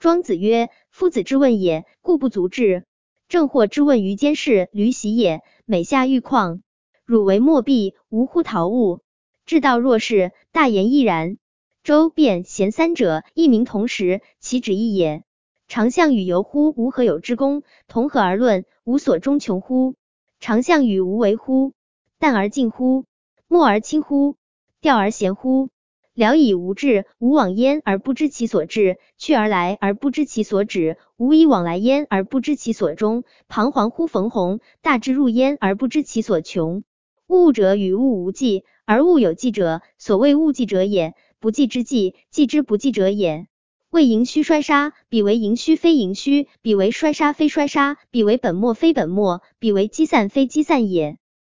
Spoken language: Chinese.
庄子曰：夫子之问也，故不足治。正或之问于监视驴习也，每下愈况，汝为莫避，无乎陶物。至道若是，大言亦然。周辩贤三者，异名同时，其旨异也。常项羽游乎？吾何有之功？同何而论？无所终穷乎？常项羽无为乎？淡而静乎？默而轻乎？调而闲乎？聊以无志，吾往焉而不知其所至，去而来而不知其所止，吾以往来焉而不知其所终，彷徨乎冯弘，大智入焉而不知其所穷。物者与物无迹，而物有迹者，所谓物迹者也，不迹之迹，迹之不迹者也。谓盈虚衰杀，彼为盈虚非盈虚，彼为衰杀非衰杀，彼为本末非本末，彼为积散非积散也。